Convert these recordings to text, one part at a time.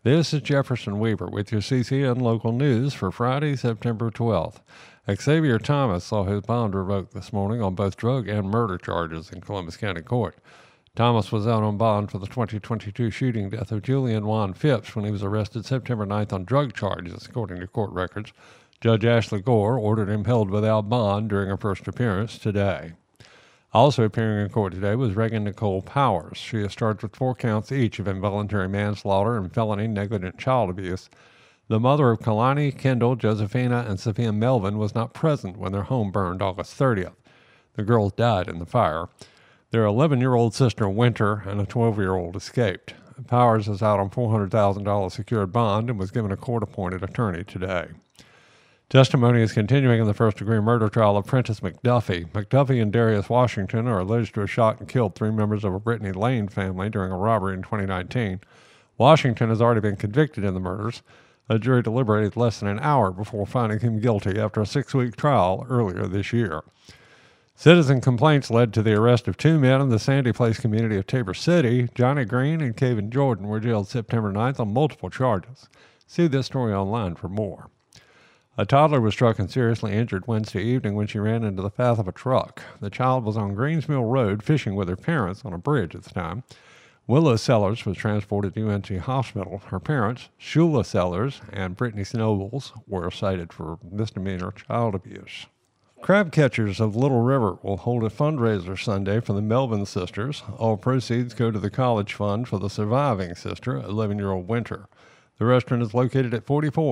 This is Jefferson Weaver with your CCN local news for Friday, September 12th. Xavier Thomas saw his bond revoked this morning on both drug and murder charges in Columbus County Court. Thomas was out on bond for the 2022 shooting death of Julian Juan Phipps when he was arrested September 9th on drug charges, according to court records. Judge Ashley Gore ordered him held without bond during her first appearance today. Also appearing in court today was Reagan Nicole Powers. She is charged with 4 counts each of involuntary manslaughter and felony negligent child abuse. The mother of Kalani, Kendall, Josephina, and Sophia Melvin was not present when their home burned August 30th. The girls died in the fire. Their 11-year-old sister, Winter, and a 12-year-old escaped. Powers is out on $400,000 secured bond and was given a court-appointed attorney today. Testimony is continuing in the first-degree murder trial of Prentice McDuffie. McDuffie and Darius Washington are alleged to have shot and killed 3 members of a Brittany Lane family during a robbery in 2019. Washington has already been convicted in the murders. A jury deliberated less than an hour before finding him guilty after a 6-week trial earlier this year. Citizen complaints led to the arrest of 2 men in the Sandy Place community of Tabor City. Johnny Green and Kevin Jordan were jailed September 9th on multiple charges. See this story online for more. A toddler was struck and seriously injured Wednesday evening when she ran into the path of a truck. The child was on Greensmill Road fishing with her parents on a bridge at the time. Willow Sellers was transported to UNC Hospital. Her parents, Shula Sellers and Brittany Nobles, were cited for misdemeanor child abuse. Crab catchers of Little River will hold a fundraiser Sunday for the Melvin sisters. All proceeds go to the college fund for the surviving sister, 11-year-old Winter. The restaurant is located at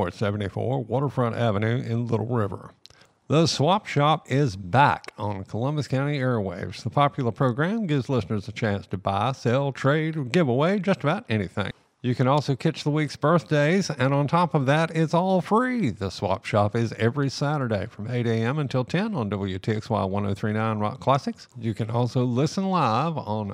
4474 Waterfront Avenue in Little River. The Swap Shop is back on Columbus County Airwaves. The popular program gives listeners a chance to buy, sell, trade, or give away just about anything. You can also catch the week's birthdays, and on top of that, it's all free. The Swap Shop is every Saturday from 8 a.m. until 10 on WTXY 1039 Rock Classics. You can also listen live on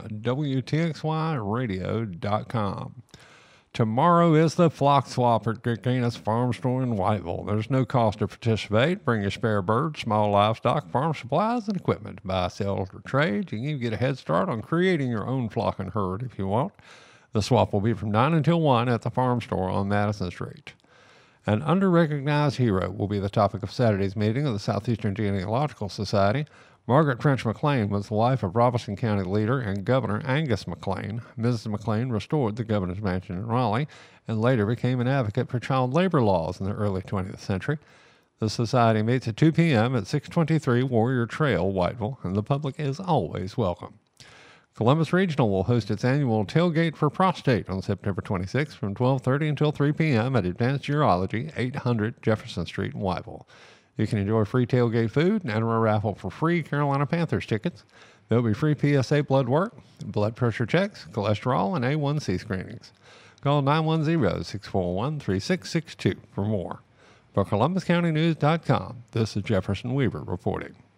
WTXYradio.com. Tomorrow is the Flock Swap at Gagina's Farm Store in Whiteville. There's no cost to participate. Bring your spare birds, small livestock, farm supplies, and equipment to buy, sell, or trade. You can even get a head start on creating your own flock and herd if you want. The swap will be from 9 until 1 at the farm store on Madison Street. An under-recognized hero will be the topic of Saturday's meeting of the Southeastern Genealogical Society. Margaret French McLean was the wife of Robeson County leader and Governor Angus McLean. Mrs. McLean restored the governor's mansion in Raleigh and later became an advocate for child labor laws in the early 20th century. The society meets at 2 p.m. at 623 Warrior Trail, Whiteville, and the public is always welcome. Columbus Regional will host its annual Tailgate for Prostate on September 26th from 12:30 until 3 p.m. at Advanced Urology, 800 Jefferson Street in Whiteville. You can enjoy free tailgate food and enter a raffle for free Carolina Panthers tickets. There will be free PSA blood work, blood pressure checks, cholesterol, and A1C screenings. Call 910-641-3662 for more. For ColumbusCountyNews.com, this is Jefferson Weaver reporting.